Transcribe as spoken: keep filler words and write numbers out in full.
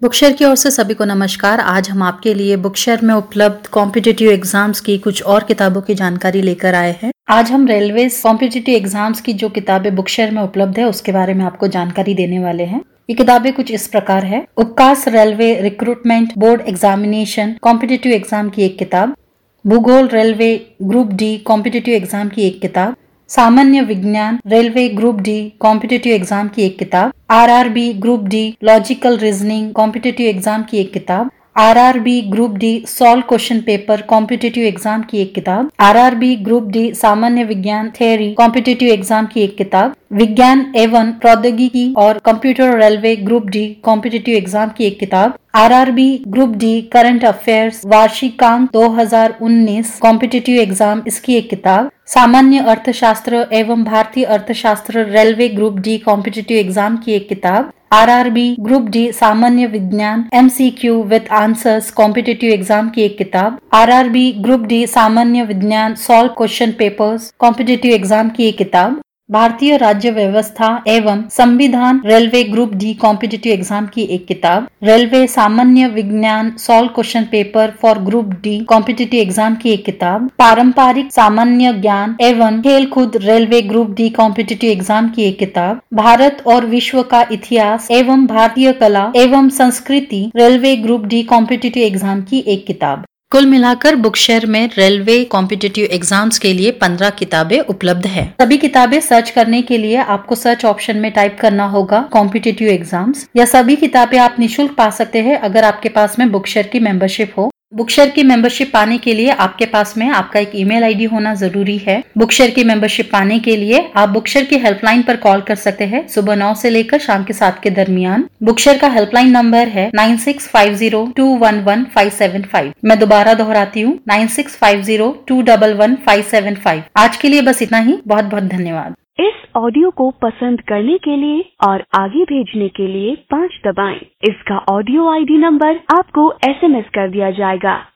बुकशेयर की ओर से सभी को नमस्कार। आज हम आपके लिए बुकशेयर में उपलब्ध कॉम्पिटिटिव एग्जाम्स की कुछ और किताबों की जानकारी लेकर आए हैं। आज हम रेलवे कॉम्पिटिटिव एग्जाम्स की जो किताबें बुकशेयर में उपलब्ध है उसके बारे में आपको जानकारी देने वाले हैं। ये किताबें कुछ इस प्रकार है। उपकास railway recruitment board examination competitive exam की एक किताब, भूगोल railway group D competitive exam की एक किताब, सामान्य विज्ञान railway group D competitive exam की एक किताब, RRB group D logical reasoning competitive exam की एक किताब, RRB group D solve question paper competitive exam की एक किताब, आरआरबी ग्रुप डी सामान्य विज्ञान थ्योरी कॉम्पिटिटिव एग्जाम की एक किताब, विज्ञान एवं प्रौद्योगिकी और computer railway group D competitive exam की एक किताब, RRB group D current affairs वार्षिकांक दो हज़ार उन्नीस कॉम्पिटिटिव एग्जाम इसकी एक किताब, सामान्य अर्थशास्त्र एवं भारतीय अर्थशास्त्र railway group D competitive exam की एक किताब, आरआरबी ग्रुप डी सामान्य विज्ञान MCQ with answers competitive exam की एक किताब, आरआरबी ग्रुप डी सामान्य विज्ञान solve question papers competitive exam की एक किताब, भारतीय राज्य व्यवस्था एवं संविधान railway group D competitive exam की एक किताब, रेलवे सामान्य विज्ञान solve question paper for group D competitive exam की एक किताब, पारंपरिक सामान्य ज्ञान एवं खेलकूद railway group D competitive exam की एक किताब, भारत और विश्व का इतिहास एवं भारतीय कला एवं संस्कृति railway group D competitive exam की एक किताब। कुल मिलाकर बुकशेयर में रेलवे कॉम्पिटिटिव एग्जाम्स के लिए पंद्रह किताबें उपलब्ध है। सभी किताबें सर्च करने के लिए आपको सर्च ऑप्शन में टाइप करना होगा कॉम्पिटिटिव एग्जाम्स। यह सभी किताबें आप निःशुल्क पा सकते हैं अगर आपके पास में बुकशेयर की मेंबरशिप हो। बुकशेयर की मेंबरशिप पाने के लिए आपके पास में आपका एक ईमेल आईडी होना जरूरी है। बुकशेयर की मेंबरशिप पाने के लिए आप बुकशेयर की हेल्पलाइन पर कॉल कर सकते हैं सुबह नौ से लेकर शाम के सात के दरमियान। बुकशेयर का हेल्पलाइन नंबर है nine six five zero two one one five seven five. मैं दोबारा दोहराती हूँ nine six five zero two one one five seven five. आज के लिए बस इतना ही। बहुत बहुत धन्यवाद। इस ऑडियो को पसंद करने के लिए और आगे भेजने के लिए पाँच दबाएं। इसका ऑडियो आईडी नंबर आपको एसएमएस कर दिया जाएगा।